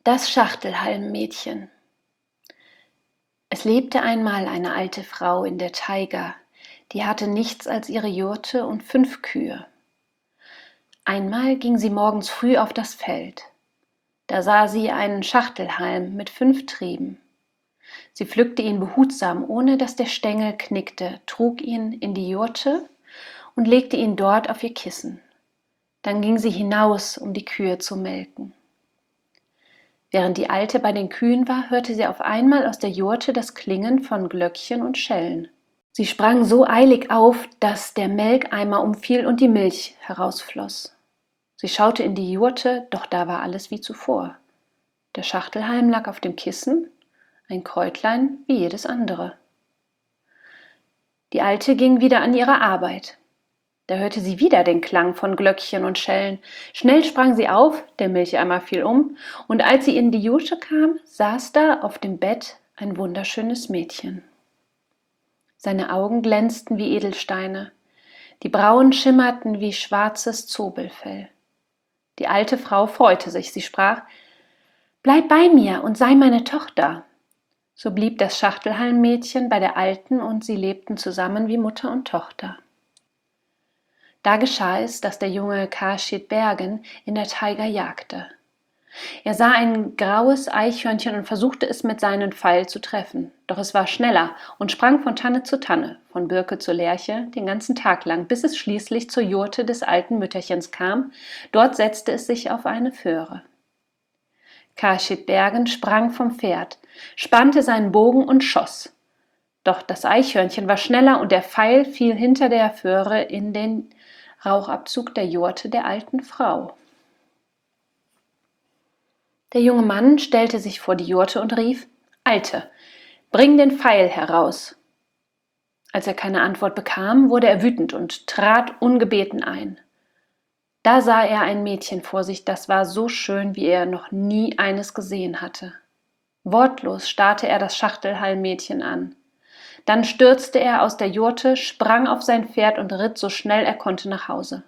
Das Schachtelhalmmädchen. Es lebte einmal eine alte Frau in der Taiga, die hatte nichts als ihre Jurte und 5 Kühe. Einmal ging sie morgens früh auf das Feld. Da sah sie einen Schachtelhalm mit 5 Trieben. Sie pflückte ihn behutsam, ohne dass der Stängel knickte, trug ihn in die Jurte und legte ihn dort auf ihr Kissen. Dann ging sie hinaus, um die Kühe zu melken. Während die Alte bei den Kühen war, hörte sie auf einmal aus der Jurte das Klingen von Glöckchen und Schellen. Sie sprang so eilig auf, dass der Melkeimer umfiel und die Milch herausfloss. Sie schaute in die Jurte, doch da war alles wie zuvor. Der Schachtelhalm lag auf dem Kissen, ein Kräutlein wie jedes andere. Die Alte ging wieder an ihre Arbeit. Da hörte sie wieder den Klang von Glöckchen und Schellen. Schnell sprang sie auf, der Milcheimer fiel um, und als sie in die Jurte kam, saß da auf dem Bett ein wunderschönes Mädchen. Seine Augen glänzten wie Edelsteine, die Brauen schimmerten wie schwarzes Zobelfell. Die alte Frau freute sich, sie sprach: »Bleib bei mir und sei meine Tochter.« So blieb das Schachtelhalmmädchen bei der Alten und sie lebten zusammen wie Mutter und Tochter. Da geschah es, dass der junge Kashid Bergen in der Taiga jagte. Er sah ein graues Eichhörnchen und versuchte es mit seinem Pfeil zu treffen. Doch es war schneller und sprang von Tanne zu Tanne, von Birke zu Lärche, den ganzen Tag lang, bis es schließlich zur Jurte des alten Mütterchens kam. Dort setzte es sich auf eine Föhre. Kashid Bergen sprang vom Pferd, spannte seinen Bogen und schoss. Doch das Eichhörnchen war schneller und der Pfeil fiel hinter der Föhre in den Rauchabzug der Jurte der alten Frau. Der junge Mann stellte sich vor die Jurte und rief: »Alte, bring den Pfeil heraus!« Als er keine Antwort bekam, wurde er wütend und trat ungebeten ein. Da sah er ein Mädchen vor sich, das war so schön, wie er noch nie eines gesehen hatte. Wortlos starrte er das Schachtelhalmmädchen an. Dann stürzte er aus der Jurte, sprang auf sein Pferd und ritt so schnell er konnte nach Hause.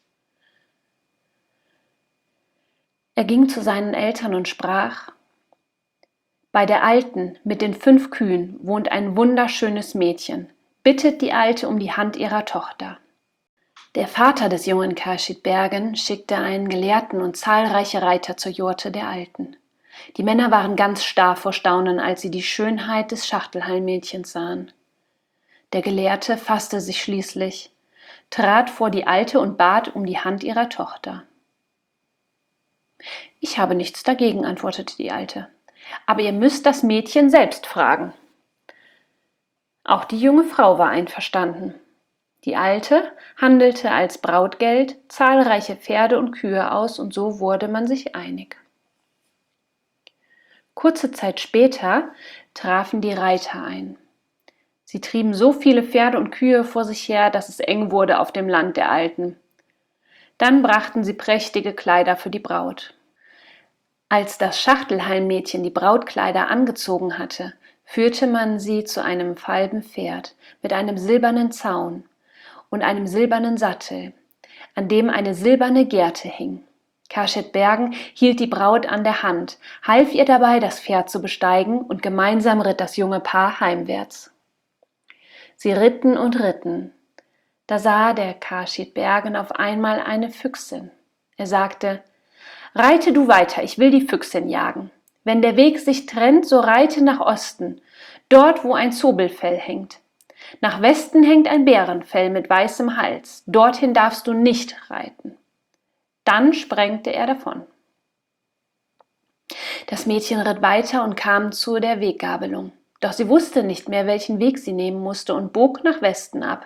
Er ging zu seinen Eltern und sprach: »Bei der Alten mit den 5 Kühen wohnt ein wunderschönes Mädchen. Bittet die Alte um die Hand ihrer Tochter.« Der Vater des jungen Kashid Bergen schickte einen Gelehrten und zahlreiche Reiter zur Jurte der Alten. Die Männer waren ganz starr vor Staunen, als sie die Schönheit des Schachtelhalmmädchens sahen. Der Gelehrte fasste sich schließlich, trat vor die Alte und bat um die Hand ihrer Tochter. »Ich habe nichts dagegen«, antwortete die Alte, »aber ihr müsst das Mädchen selbst fragen.« Auch die junge Frau war einverstanden. Die Alte handelte als Brautgeld zahlreiche Pferde und Kühe aus, und so wurde man sich einig. Kurze Zeit später trafen die Reiter ein. Sie trieben so viele Pferde und Kühe vor sich her, dass es eng wurde auf dem Land der Alten. Dann brachten sie prächtige Kleider für die Braut. Als das Schachtelhalmmädchen die Brautkleider angezogen hatte, führte man sie zu einem falben Pferd mit einem silbernen Zaun und einem silbernen Sattel, an dem eine silberne Gerte hing. Kashid Bergen hielt die Braut an der Hand, half ihr dabei, das Pferd zu besteigen, und gemeinsam ritt das junge Paar heimwärts. Sie ritten und ritten. Da sah der Kashid Bergen auf einmal eine Füchsin. Er sagte: »Reite du weiter, ich will die Füchsin jagen. Wenn der Weg sich trennt, so reite nach Osten, dort, wo ein Zobelfell hängt. Nach Westen hängt ein Bärenfell mit weißem Hals, dorthin darfst du nicht reiten.« Dann sprengte er davon. Das Mädchen ritt weiter und kam zu der Weggabelung. Doch sie wusste nicht mehr, welchen Weg sie nehmen musste, und bog nach Westen ab.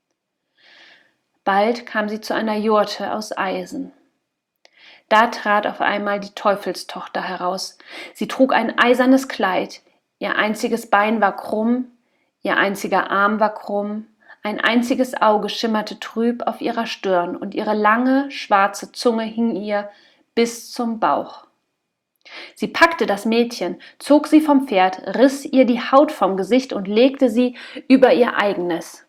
Bald kam sie zu einer Jurte aus Eisen. Da trat auf einmal die Teufelstochter heraus. Sie trug ein eisernes Kleid, ihr einziges Bein war krumm, ihr einziger Arm war krumm, ein einziges Auge schimmerte trüb auf ihrer Stirn, und ihre lange, schwarze Zunge hing ihr bis zum Bauch. Sie packte das Mädchen, zog sie vom Pferd, riss ihr die Haut vom Gesicht und legte sie über ihr eigenes.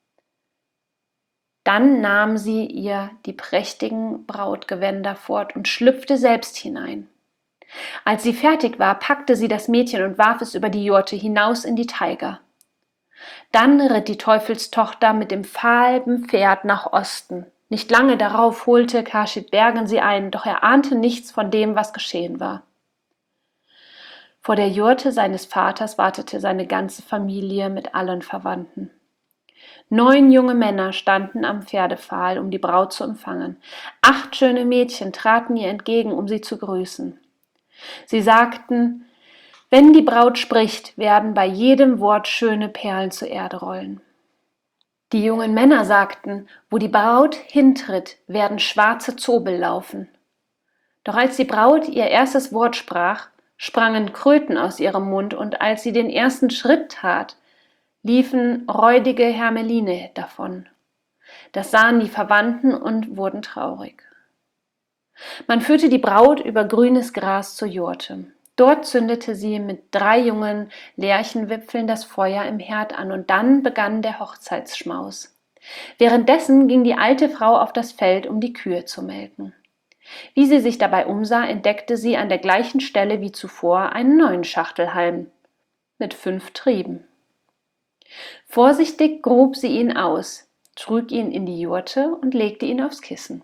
Dann nahm sie ihr die prächtigen Brautgewänder fort und schlüpfte selbst hinein. Als sie fertig war, packte sie das Mädchen und warf es über die Jurte hinaus in die Taiga. Dann ritt die Teufelstochter mit dem falben Pferd nach Osten. Nicht lange darauf holte Kashid Bergen sie ein, doch er ahnte nichts von dem, was geschehen war. Vor der Jurte seines Vaters wartete seine ganze Familie mit allen Verwandten. 9 junge Männer standen am Pferdepfahl, um die Braut zu empfangen. 8 schöne Mädchen traten ihr entgegen, um sie zu grüßen. Sie sagten, wenn die Braut spricht, werden bei jedem Wort schöne Perlen zur Erde rollen. Die jungen Männer sagten, wo die Braut hintritt, werden schwarze Zobel laufen. Doch als die Braut ihr erstes Wort sprach, sprangen Kröten aus ihrem Mund, und als sie den ersten Schritt tat, liefen räudige Hermeline davon. Das sahen die Verwandten und wurden traurig. Man führte die Braut über grünes Gras zur Jurte. Dort zündete sie mit 3 jungen Lärchenwipfeln das Feuer im Herd an, und dann begann der Hochzeitsschmaus. Währenddessen ging die alte Frau auf das Feld, um die Kühe zu melken. Wie sie sich dabei umsah, entdeckte sie an der gleichen Stelle wie zuvor einen neuen Schachtelhalm mit 5 Trieben. Vorsichtig grub sie ihn aus, trug ihn in die Jurte und legte ihn aufs Kissen.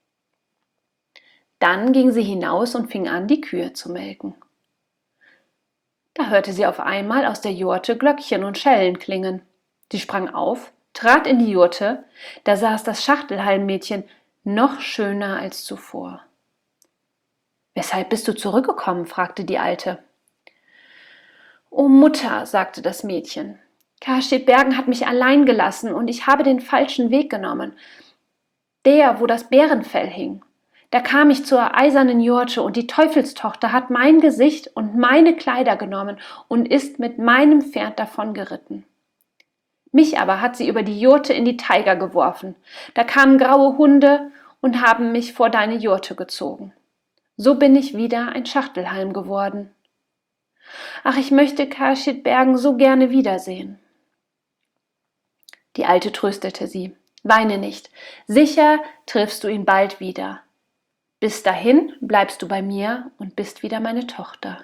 Dann ging sie hinaus und fing an, die Kühe zu melken. Da hörte sie auf einmal aus der Jurte Glöckchen und Schellen klingen. Sie sprang auf, trat in die Jurte, da saß das Schachtelhalmmädchen noch schöner als zuvor. »Weshalb bist du zurückgekommen?« fragte die Alte. »O Mutter«, sagte das Mädchen, »Kashid Bergen hat mich allein gelassen und ich habe den falschen Weg genommen, der, wo das Bärenfell hing. Da kam ich zur eisernen Jurte und die Teufelstochter hat mein Gesicht und meine Kleider genommen und ist mit meinem Pferd davongeritten. Mich aber hat sie über die Jurte in die Taiga geworfen. Da kamen graue Hunde und haben mich vor deine Jurte gezogen. So bin ich wieder ein Schachtelhalm geworden. Ach, ich möchte Kashid Bergen so gerne wiedersehen.« Die Alte tröstete sie. »Weine nicht, sicher triffst du ihn bald wieder. Bis dahin bleibst du bei mir und bist wieder meine Tochter.«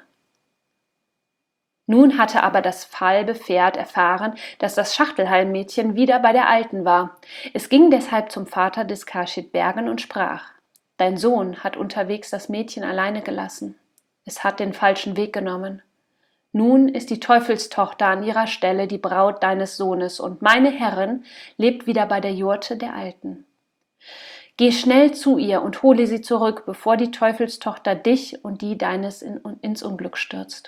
Nun hatte aber das falbe Pferd erfahren, dass das Schachtelhalmmädchen wieder bei der Alten war. Es ging deshalb zum Vater des Kashid Bergen und sprach: »Dein Sohn hat unterwegs das Mädchen alleine gelassen. Es hat den falschen Weg genommen. Nun ist die Teufelstochter an ihrer Stelle die Braut deines Sohnes, und meine Herrin lebt wieder bei der Jurte der Alten. Geh schnell zu ihr und hole sie zurück, bevor die Teufelstochter dich und die deines ins Unglück stürzt.«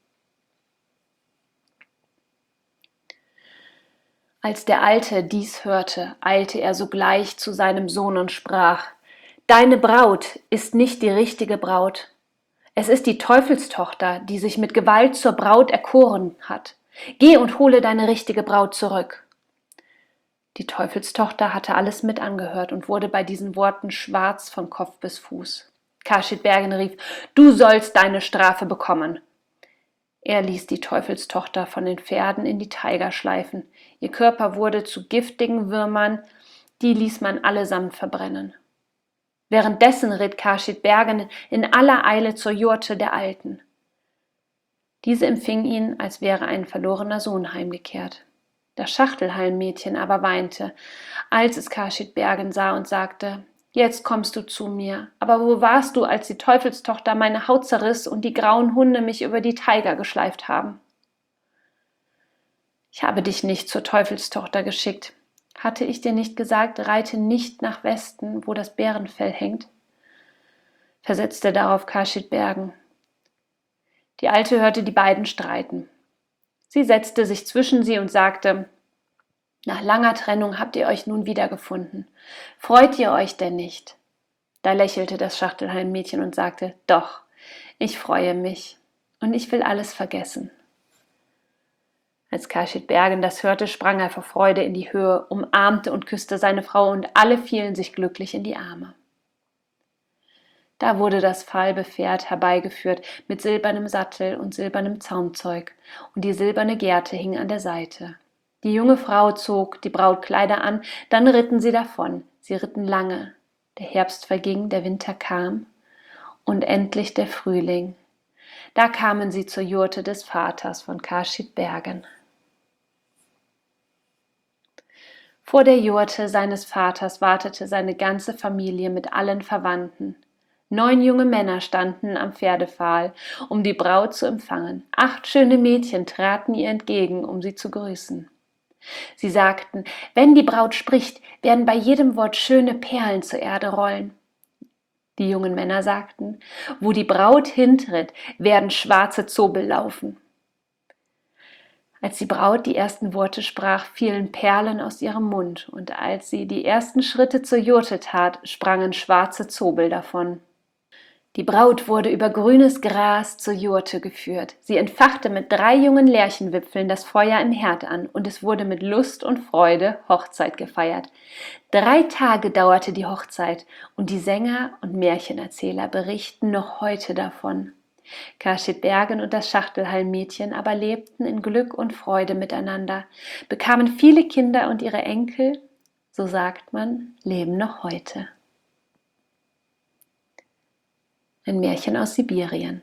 Als der Alte dies hörte, eilte er sogleich zu seinem Sohn und sprach: »Deine Braut ist nicht die richtige Braut. Es ist die Teufelstochter, die sich mit Gewalt zur Braut erkoren hat. Geh und hole deine richtige Braut zurück.« Die Teufelstochter hatte alles mit angehört und wurde bei diesen Worten schwarz von Kopf bis Fuß. Kashid Bergen rief: »Du sollst deine Strafe bekommen!« Er ließ die Teufelstochter von den Pferden in die Taiga schleifen. Ihr Körper wurde zu giftigen Würmern, die ließ man allesamt verbrennen. Währenddessen ritt Kashid Bergen in aller Eile zur Jurte der Alten. Diese empfing ihn, als wäre ein verlorener Sohn heimgekehrt. Das Schachtelhalmmädchen aber weinte, als es Kashid Bergen sah, und sagte: »Jetzt kommst du zu mir, aber wo warst du, als die Teufelstochter meine Haut zerriss und die grauen Hunde mich über die Taiga geschleift haben?« »Ich habe dich nicht zur Teufelstochter geschickt. Hatte ich dir nicht gesagt, reite nicht nach Westen, wo das Bärenfell hängt?« versetzte darauf Kashid Bergen. Die Alte hörte die beiden streiten. Sie setzte sich zwischen sie und sagte: »Nach langer Trennung habt ihr euch nun wiedergefunden. Freut ihr euch denn nicht?« Da lächelte das Schachtelhalmmädchen und sagte: »Doch, ich freue mich und ich will alles vergessen.« Als Kashid Bergen das hörte, sprang er vor Freude in die Höhe, umarmte und küsste seine Frau, und alle fielen sich glücklich in die Arme. Da wurde das falbe Pferd herbeigeführt mit silbernem Sattel und silbernem Zaumzeug, und die silberne Gerte hing an der Seite. Die junge Frau zog die Brautkleider an, dann ritten sie davon. Sie ritten lange. Der Herbst verging, der Winter kam und endlich der Frühling, Da kamen sie zur Jurte des Vaters von Kashid-Bergen. Vor der Jurte seines Vaters wartete seine ganze Familie mit allen Verwandten. 9 junge Männer standen am Pferdepfahl, um die Braut zu empfangen. 8 schöne Mädchen traten ihr entgegen, um sie zu grüßen. Sie sagten, wenn die Braut spricht, werden bei jedem Wort schöne Perlen zur Erde rollen. Die jungen Männer sagten, wo die Braut hintritt, werden schwarze Zobel laufen. Als die Braut die ersten Worte sprach, fielen Perlen aus ihrem Mund, und als sie die ersten Schritte zur Jurte tat, sprangen schwarze Zobel davon. Die Braut wurde über grünes Gras zur Jurte geführt. Sie entfachte mit 3 jungen Lärchenwipfeln das Feuer im Herd an, und es wurde mit Lust und Freude Hochzeit gefeiert. 3 Tage dauerte die Hochzeit, und die Sänger und Märchenerzähler berichten noch heute davon. Kashid-Bergen und das Schachtelhallenmädchen aber lebten in Glück und Freude miteinander, bekamen viele Kinder, und ihre Enkel, so sagt man, leben noch heute. Ein Märchen aus Sibirien.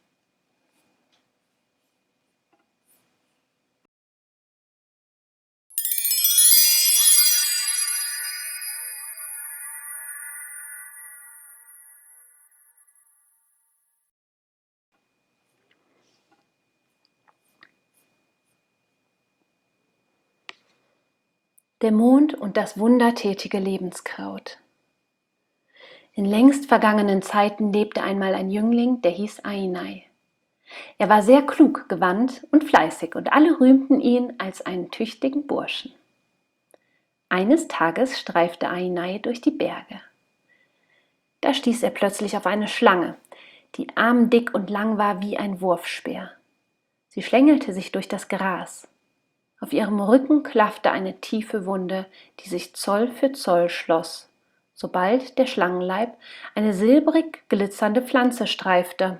Der Mond und das wundertätige Lebenskraut. In längst vergangenen Zeiten lebte einmal ein Jüngling, der hieß Ainai. Er war sehr klug, gewandt und fleißig, und alle rühmten ihn als einen tüchtigen Burschen. Eines Tages streifte Ainai durch die Berge. Da stieß er plötzlich auf eine Schlange, die armdick und lang war wie ein Wurfspeer. Sie schlängelte sich durch das Gras. Auf ihrem Rücken klaffte eine tiefe Wunde, die sich Zoll für Zoll schloss, sobald der Schlangenleib eine silbrig glitzernde Pflanze streifte.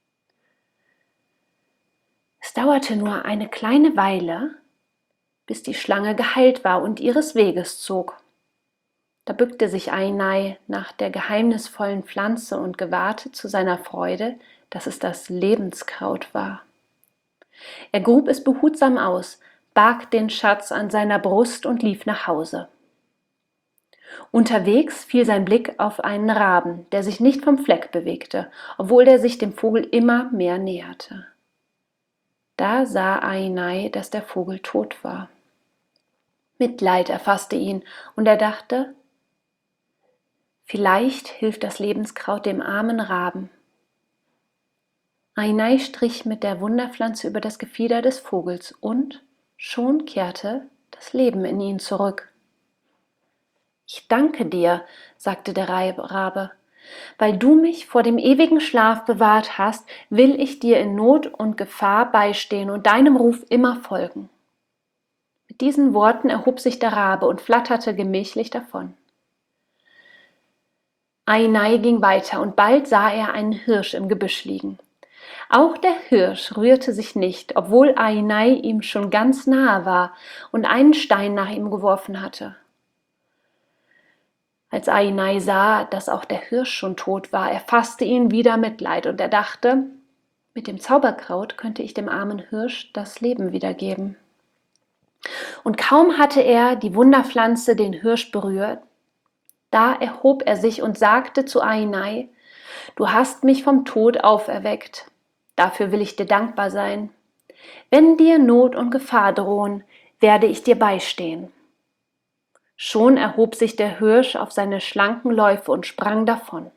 Es dauerte nur eine kleine Weile, bis die Schlange geheilt war und ihres Weges zog. Da bückte sich Ainai nach der geheimnisvollen Pflanze und gewahrte zu seiner Freude, dass es das Lebenskraut war. Er grub es behutsam aus, barg den Schatz an seiner Brust und lief nach Hause. Unterwegs fiel sein Blick auf einen Raben, der sich nicht vom Fleck bewegte, obwohl er sich dem Vogel immer mehr näherte. Da sah Ainai, dass der Vogel tot war. Mitleid erfasste ihn, und er dachte, vielleicht hilft das Lebenskraut dem armen Raben. Ainai strich mit der Wunderpflanze über das Gefieder des Vogels, und schon kehrte das Leben in ihn zurück. »Ich danke dir«, sagte der Rabe, »weil du mich vor dem ewigen Schlaf bewahrt hast, will ich dir in Not und Gefahr beistehen und deinem Ruf immer folgen.« Mit diesen Worten erhob sich der Rabe und flatterte gemächlich davon. Ainai ging weiter, und bald sah er einen Hirsch im Gebüsch liegen. Auch der Hirsch rührte sich nicht, obwohl Ainai ihm schon ganz nahe war und einen Stein nach ihm geworfen hatte. Als Ainai sah, dass auch der Hirsch schon tot war, erfasste ihn wieder Mitleid, und er dachte, mit dem Zauberkraut könnte ich dem armen Hirsch das Leben wiedergeben. Und kaum hatte er die Wunderpflanze den Hirsch berührt, da erhob er sich und sagte zu Ainai, »Du hast mich vom Tod auferweckt. Dafür will ich dir dankbar sein. Wenn dir Not und Gefahr drohen, werde ich dir beistehen.« Schon erhob sich der Hirsch auf seine schlanken Läufe und sprang davon.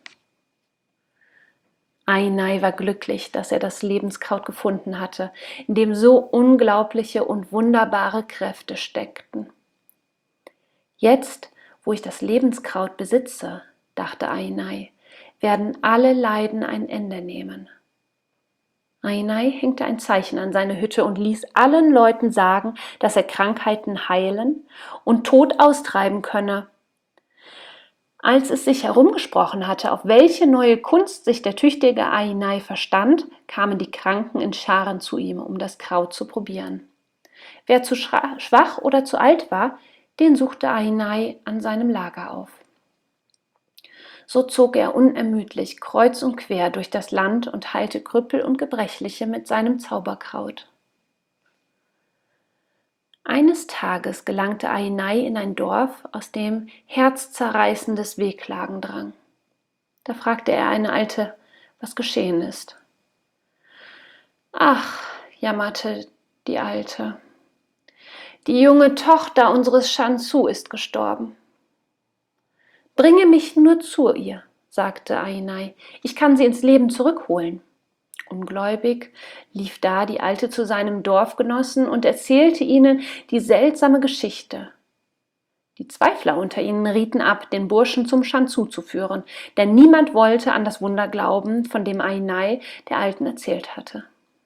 Ainai war glücklich, dass er das Lebenskraut gefunden hatte, in dem so unglaubliche und wunderbare Kräfte steckten. Jetzt, wo ich das Lebenskraut besitze, dachte Ainai, werden alle Leiden ein Ende nehmen. Ainai hängte ein Zeichen an seine Hütte und ließ allen Leuten sagen, dass er Krankheiten heilen und Tod austreiben könne. Als es sich herumgesprochen hatte, auf welche neue Kunst sich der tüchtige Ainai verstand, kamen die Kranken in Scharen zu ihm, um das Kraut zu probieren. Wer zu schwach oder zu alt war, den suchte Ainai an seinem Lager auf. So zog er unermüdlich kreuz und quer durch das Land und heilte Krüppel und Gebrechliche mit seinem Zauberkraut. Eines Tages gelangte Ainai in ein Dorf, aus dem herzzerreißendes Wehklagen drang. Da fragte er eine Alte, was geschehen ist. »Ach«, jammerte die Alte, »die junge Tochter unseres Shansu ist gestorben.« »Bringe mich nur zu ihr«, sagte Ainai, »ich kann sie ins Leben zurückholen.« Ungläubig lief da die Alte zu seinem Dorfgenossen und erzählte ihnen die seltsame Geschichte. Die Zweifler unter ihnen rieten ab, den Burschen zum Shansu zu führen, denn niemand wollte an das Wunder glauben, von dem Ainai der Alten erzählt hatte.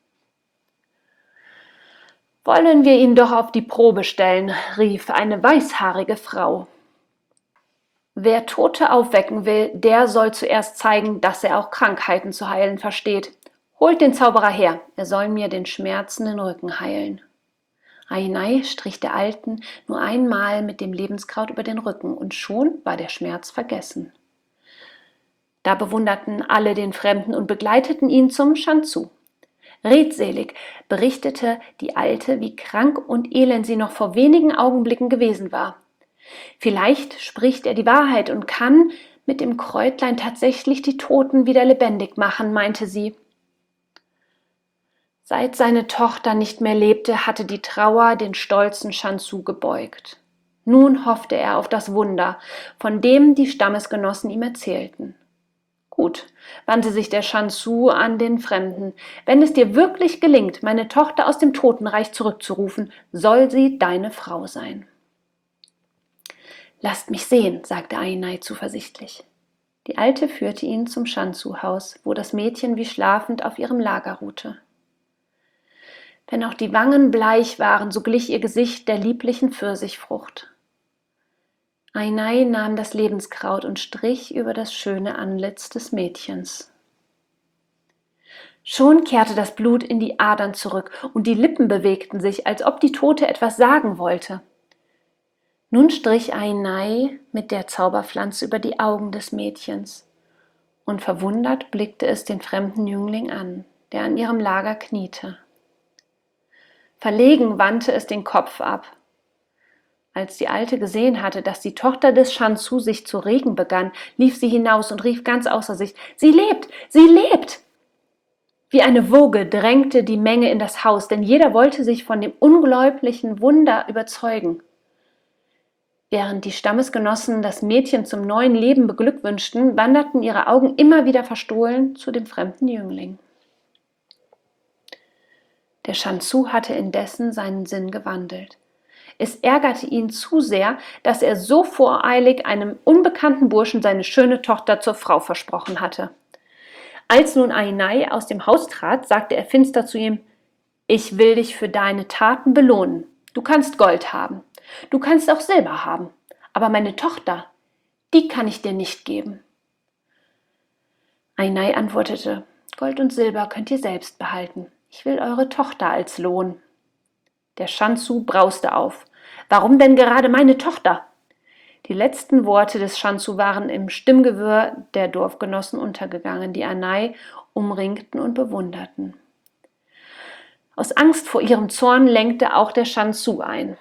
»Wollen wir ihn doch auf die Probe stellen«, rief eine weißhaarige Frau. »Wer Tote aufwecken will, der soll zuerst zeigen, dass er auch Krankheiten zu heilen versteht. Holt den Zauberer her, er soll mir den schmerzenden Rücken heilen.« Ainai strich der Alten nur einmal mit dem Lebenskraut über den Rücken und schon war der Schmerz vergessen. Da bewunderten alle den Fremden und begleiteten ihn zum Shansu. Redselig berichtete die Alte, wie krank und elend sie noch vor wenigen Augenblicken gewesen war. Vielleicht spricht er die Wahrheit und kann mit dem Kräutlein tatsächlich die Toten wieder lebendig machen, meinte sie. Seit seine Tochter nicht mehr lebte, hatte die Trauer den stolzen Shansu gebeugt. Nun hoffte er auf das Wunder, von dem die Stammesgenossen ihm erzählten. Gut, wandte sich der Shansu an den Fremden, wenn es dir wirklich gelingt, meine Tochter aus dem Totenreich zurückzurufen, soll sie deine Frau sein. Lasst mich sehen, sagte Ainai zuversichtlich. Die Alte führte ihn zum Shansu-Haus, wo das Mädchen wie schlafend auf ihrem Lager ruhte. Wenn auch die Wangen bleich waren, so glich ihr Gesicht der lieblichen Pfirsichfrucht. Ainai nahm das Lebenskraut und strich über das schöne Antlitz des Mädchens. Schon kehrte das Blut in die Adern zurück und die Lippen bewegten sich, als ob die Tote etwas sagen wollte. Nun strich Ainai mit der Zauberpflanze über die Augen des Mädchens, und verwundert blickte es den fremden Jüngling an, der an ihrem Lager kniete. Verlegen wandte es den Kopf ab. Als die Alte gesehen hatte, dass die Tochter des Shansu sich zu regen begann, lief sie hinaus und rief ganz außer sich, »Sie lebt! Sie lebt!« Wie eine Woge drängte die Menge in das Haus, denn jeder wollte sich von dem unglaublichen Wunder überzeugen. Während die Stammesgenossen das Mädchen zum neuen Leben beglückwünschten, wanderten ihre Augen immer wieder verstohlen zu dem fremden Jüngling. Der Shansu hatte indessen seinen Sinn gewandelt. Es ärgerte ihn zu sehr, dass er so voreilig einem unbekannten Burschen seine schöne Tochter zur Frau versprochen hatte. Als nun Ainai aus dem Haus trat, sagte er finster zu ihm, »Ich will dich für deine Taten belohnen. Du kannst Gold haben, du kannst auch Silber haben, aber meine Tochter, die kann ich dir nicht geben.« Ainai antwortete, »Gold und Silber könnt ihr selbst behalten. Ich will eure Tochter als Lohn.« Der Shansu brauste auf. »Warum denn gerade meine Tochter?« Die letzten Worte des Shansu waren im Stimmgewirr der Dorfgenossen untergegangen, die Ainai umringten und bewunderten. Aus Angst vor ihrem Zorn lenkte auch der Shansu ein.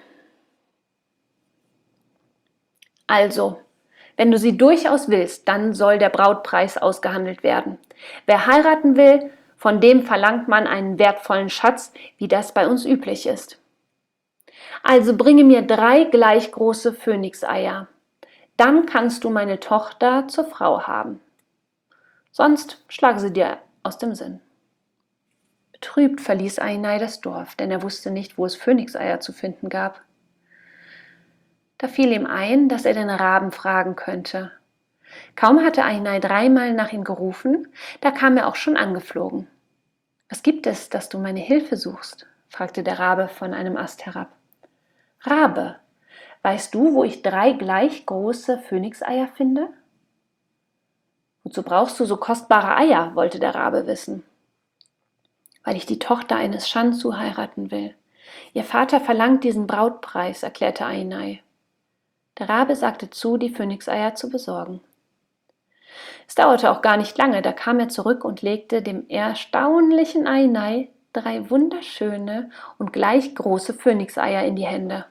»Also, wenn du sie durchaus willst, dann soll der Brautpreis ausgehandelt werden. Wer heiraten will, von dem verlangt man einen wertvollen Schatz, wie das bei uns üblich ist. Also bringe mir 3 gleich große Phönixeier. Dann kannst du meine Tochter zur Frau haben. Sonst schlage sie dir aus dem Sinn.« Betrübt verließ Ainai das Dorf, denn er wusste nicht, wo es Phönixeier zu finden gab. Da fiel ihm ein, dass er den Raben fragen könnte. Kaum hatte Ainai 3-mal nach ihm gerufen, da kam er auch schon angeflogen. »Was gibt es, dass du meine Hilfe suchst?« fragte der Rabe von einem Ast herab. »Rabe, weißt du, wo ich 3 gleich große Phönixeier finde?« »Wozu brauchst du so kostbare Eier?« wollte der Rabe wissen. »Weil ich die Tochter eines Shansu heiraten will. Ihr Vater verlangt diesen Brautpreis«, erklärte Ainai. Der Rabe sagte zu, die Phönixeier zu besorgen. Es dauerte auch gar nicht lange, da kam er zurück und legte dem erstaunlichen Ainai 3 wunderschöne und gleich große Phönixeier in die Hände.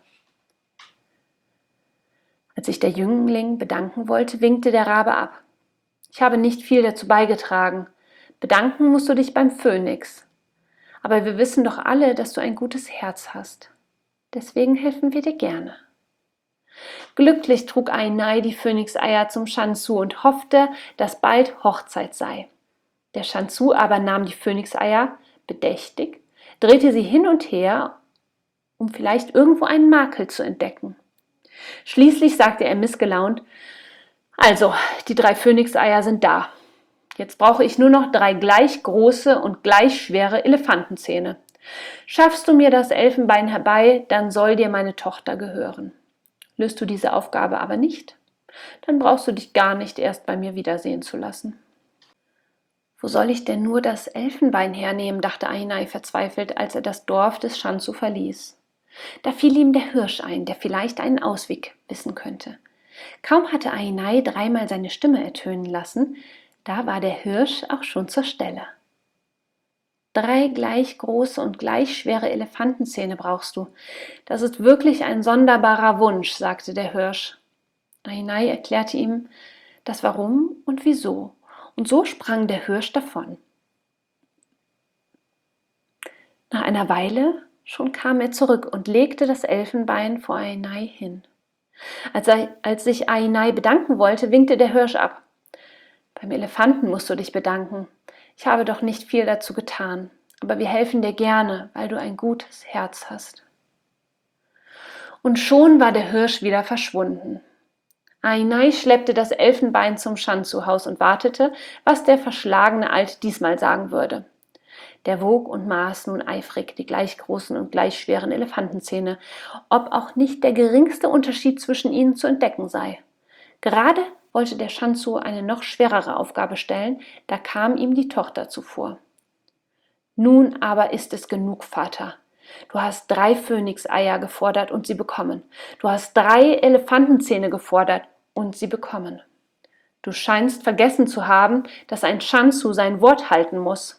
Als sich der Jüngling bedanken wollte, winkte der Rabe ab. Ich habe nicht viel dazu beigetragen. Bedanken musst du dich beim Phönix. Aber wir wissen doch alle, dass du ein gutes Herz hast. Deswegen helfen wir dir gerne. Glücklich trug Ainai die Phönixeier zum Schanzu und hoffte, dass bald Hochzeit sei. Der Schanzu aber nahm die Phönixeier bedächtig, drehte sie hin und her, um vielleicht irgendwo einen Makel zu entdecken. Schließlich sagte er missgelaunt: Also, die 3 Phönixeier sind da. Jetzt brauche ich nur noch 3 gleich große und gleich schwere Elefantenzähne. Schaffst du mir das Elfenbein herbei, dann soll dir meine Tochter gehören. Löst du diese Aufgabe aber nicht, dann brauchst du dich gar nicht erst bei mir wiedersehen zu lassen. Wo soll ich denn nur das Elfenbein hernehmen, dachte Ainai verzweifelt, als er das Dorf des Schanzu verließ. Da fiel ihm der Hirsch ein, der vielleicht einen Ausweg wissen könnte. Kaum hatte Ainai 3-mal seine Stimme ertönen lassen, da war der Hirsch auch schon zur Stelle. 3 gleich große und gleich schwere Elefantenzähne brauchst du. Das ist wirklich ein sonderbarer Wunsch, sagte der Hirsch. Ainai erklärte ihm das Warum und Wieso, und so sprang der Hirsch davon. Nach einer Weile schon kam er zurück und legte das Elfenbein vor Ainai hin. Als sich Ainai bedanken wollte, winkte der Hirsch ab. Beim Elefanten musst du dich bedanken. Ich habe doch nicht viel dazu getan, aber wir helfen dir gerne, weil du ein gutes Herz hast. Und schon war der Hirsch wieder verschwunden. Ainai schleppte das Elfenbein zum Schanzu-Haus und wartete, was der verschlagene Alte diesmal sagen würde. Der wog und maß nun eifrig die gleich großen und gleich schweren Elefantenzähne, ob auch nicht der geringste Unterschied zwischen ihnen zu entdecken sei. Gerade wollte der Schanzu eine noch schwerere Aufgabe stellen, da kam ihm die Tochter zuvor. Nun aber ist es genug, Vater. Du hast 3 Phönixeier gefordert und sie bekommen. Du hast 3 Elefantenzähne gefordert und sie bekommen. Du scheinst vergessen zu haben, dass ein Schanzu sein Wort halten muss.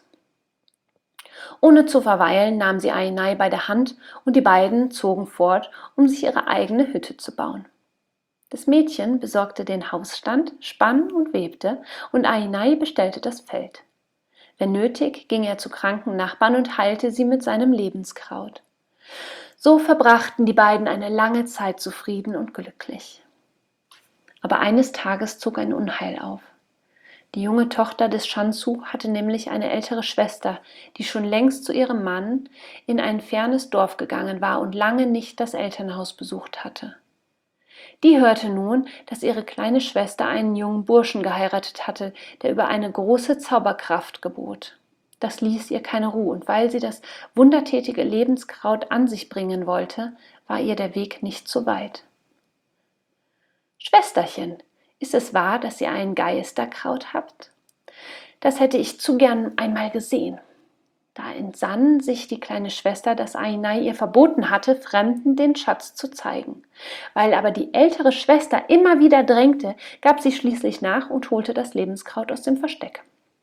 Ohne zu verweilen, nahm sie Ainai bei der Hand und die beiden zogen fort, um sich ihre eigene Hütte zu bauen. Das Mädchen besorgte den Hausstand, spann und webte, und Ainai bestellte das Feld. Wenn nötig, ging er zu kranken Nachbarn und heilte sie mit seinem Lebenskraut. So verbrachten die beiden eine lange Zeit zufrieden und glücklich. Aber eines Tages zog ein Unheil auf. Die junge Tochter des Schanzu hatte nämlich eine ältere Schwester, die schon längst zu ihrem Mann in ein fernes Dorf gegangen war und lange nicht das Elternhaus besucht hatte. Die hörte nun, dass ihre kleine Schwester einen jungen Burschen geheiratet hatte, der über eine große Zauberkraft gebot. Das ließ ihr keine Ruhe, und weil sie das wundertätige Lebenskraut an sich bringen wollte, war ihr der Weg nicht so weit. »Schwesterchen, ist es wahr, dass ihr ein Geisterkraut habt? Das hätte ich zu gern einmal gesehen.« Da entsann sich die kleine Schwester, dass Ainai ihr verboten hatte, Fremden den Schatz zu zeigen. Weil aber die ältere Schwester immer wieder drängte, gab sie schließlich nach und holte das Lebenskraut aus dem Versteck.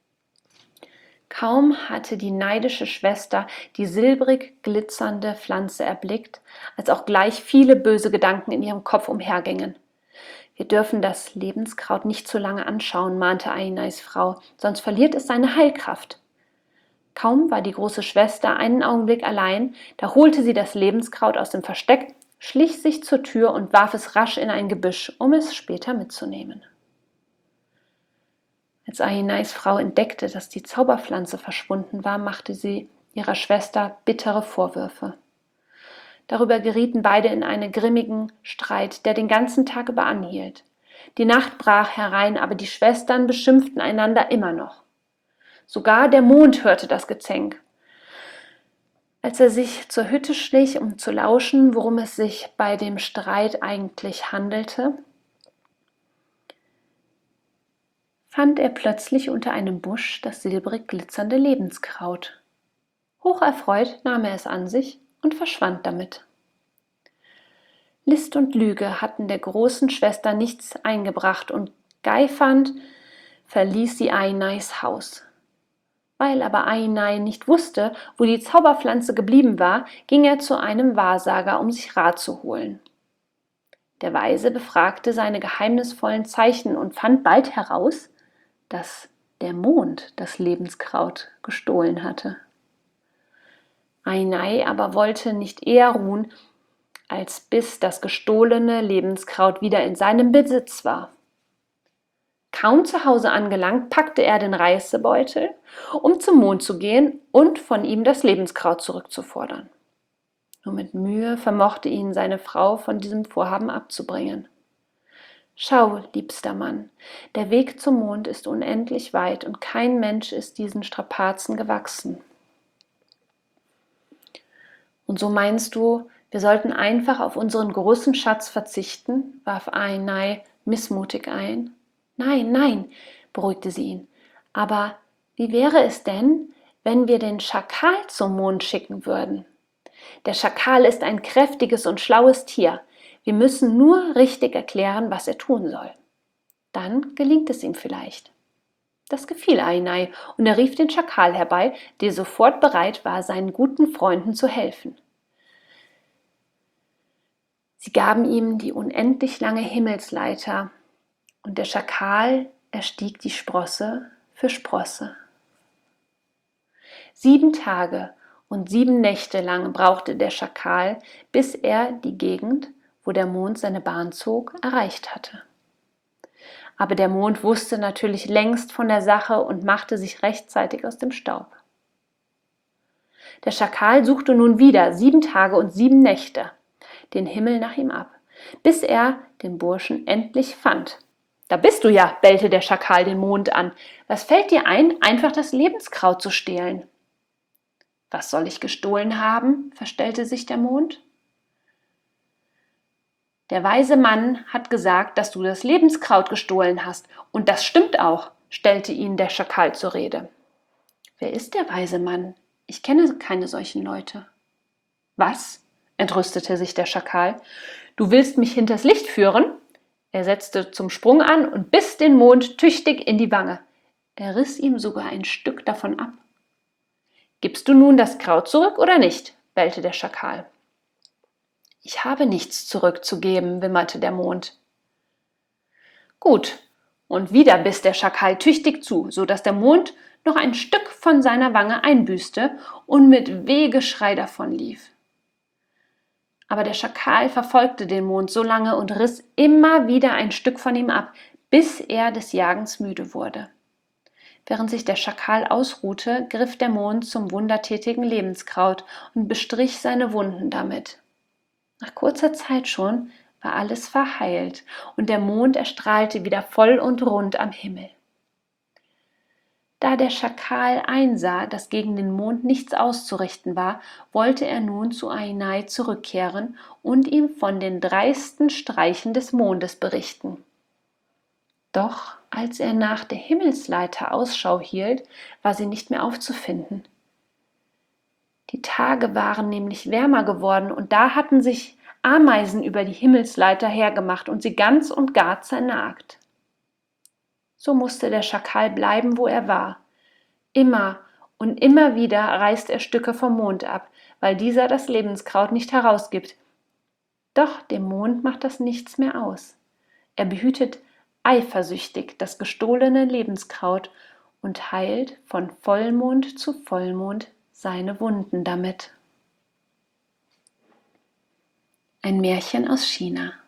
Kaum hatte die neidische Schwester die silbrig glitzernde Pflanze erblickt, als auch gleich viele böse Gedanken in ihrem Kopf umhergingen. Wir dürfen das Lebenskraut nicht zu lange anschauen, mahnte Ainais Frau, sonst verliert es seine Heilkraft. Kaum war die große Schwester einen Augenblick allein, da holte sie das Lebenskraut aus dem Versteck, schlich sich zur Tür und warf es rasch in ein Gebüsch, um es später mitzunehmen. Als Ainais Frau entdeckte, dass die Zauberpflanze verschwunden war, machte sie ihrer Schwester bittere Vorwürfe. Darüber gerieten beide in einen grimmigen Streit, der den ganzen Tag über anhielt. Die Nacht brach herein, aber die Schwestern beschimpften einander immer noch. Sogar der Mond hörte das Gezänk. Als er sich zur Hütte schlich, um zu lauschen, worum es sich bei dem Streit eigentlich handelte, fand er plötzlich unter einem Busch das silbrig glitzernde Lebenskraut. Hocherfreut nahm er es an sich und verschwand damit. List und Lüge hatten der großen Schwester nichts eingebracht, und geifernd verließ sie Ainais Haus. Weil aber Ainai nicht wusste, wo die Zauberpflanze geblieben war, ging er zu einem Wahrsager, um sich Rat zu holen. Der Weise befragte seine geheimnisvollen Zeichen und fand bald heraus, dass der Mond das Lebenskraut gestohlen hatte. Ainai aber wollte nicht eher ruhen, als bis das gestohlene Lebenskraut wieder in seinem Besitz war. Kaum zu Hause angelangt, packte er den Reisebeutel, um zum Mond zu gehen und von ihm das Lebenskraut zurückzufordern. Nur mit Mühe vermochte ihn seine Frau von diesem Vorhaben abzubringen. Schau, liebster Mann, der Weg zum Mond ist unendlich weit und kein Mensch ist diesen Strapazen gewachsen. Und so meinst du, wir sollten einfach auf unseren großen Schatz verzichten? Warf Ainai missmutig ein. Nein, nein, beruhigte sie ihn. Aber wie wäre es denn, wenn wir den Schakal zum Mond schicken würden? Der Schakal ist ein kräftiges und schlaues Tier. Wir müssen nur richtig erklären, was er tun soll. Dann gelingt es ihm vielleicht. Das gefiel Ainai und er rief den Schakal herbei, der sofort bereit war, seinen guten Freunden zu helfen. Sie gaben ihm die unendlich lange Himmelsleiter und der Schakal erstieg die Sprosse für Sprosse. 7 Tage und 7 Nächte lang brauchte der Schakal, bis er die Gegend, wo der Mond seine Bahn zog, erreicht hatte. Aber der Mond wusste natürlich längst von der Sache und machte sich rechtzeitig aus dem Staub. Der Schakal suchte nun wieder 7 Tage und 7 Nächte den Himmel nach ihm ab, bis er den Burschen endlich fand. »Da bist du ja«, bellte der Schakal den Mond an. »Was fällt dir ein, einfach das Lebenskraut zu stehlen?« »Was soll ich gestohlen haben?«, verstellte sich der Mond. »Der weise Mann hat gesagt, dass du das Lebenskraut gestohlen hast. Und das stimmt auch«, stellte ihn der Schakal zur Rede. »Wer ist der weise Mann? Ich kenne keine solchen Leute.« »Was?«, entrüstete sich der Schakal. »Du willst mich hinters Licht führen?« Er setzte zum Sprung an und biss den Mond tüchtig in die Wange. Er riss ihm sogar ein Stück davon ab. »Gibst du nun das Kraut zurück oder nicht?«, bellte der Schakal. »Ich habe nichts zurückzugeben«, wimmerte der Mond. »Gut«, und wieder biss der Schakal tüchtig zu, so dass der Mond noch ein Stück von seiner Wange einbüßte und mit Wehgeschrei davonlief. Aber der Schakal verfolgte den Mond so lange und riss immer wieder ein Stück von ihm ab, bis er des Jagens müde wurde. Während sich der Schakal ausruhte, griff der Mond zum wundertätigen Lebenskraut und bestrich seine Wunden damit. Nach kurzer Zeit schon war alles verheilt und der Mond erstrahlte wieder voll und rund am Himmel. Da der Schakal einsah, dass gegen den Mond nichts auszurichten war, wollte er nun zu Ainai zurückkehren und ihm von den dreisten Streichen des Mondes berichten. Doch als er nach der Himmelsleiter Ausschau hielt, war sie nicht mehr aufzufinden. Die Tage waren nämlich wärmer geworden und da hatten sich Ameisen über die Himmelsleiter hergemacht und sie ganz und gar zernagt. So musste der Schakal bleiben, wo er war. Immer und immer wieder reißt er Stücke vom Mond ab, weil dieser das Lebenskraut nicht herausgibt. Doch dem Mond macht das nichts mehr aus. Er behütet eifersüchtig das gestohlene Lebenskraut und heilt von Vollmond zu Vollmond seine Wunden damit. Ein Märchen aus China.